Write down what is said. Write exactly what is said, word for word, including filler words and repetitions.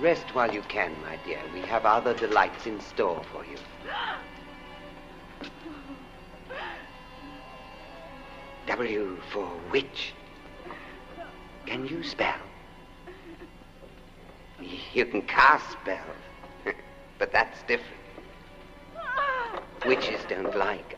Rest while you can, my dear. We have other delights in store for you. W for witch. Can you spell? You can cast spells, but that's different. Witches don't like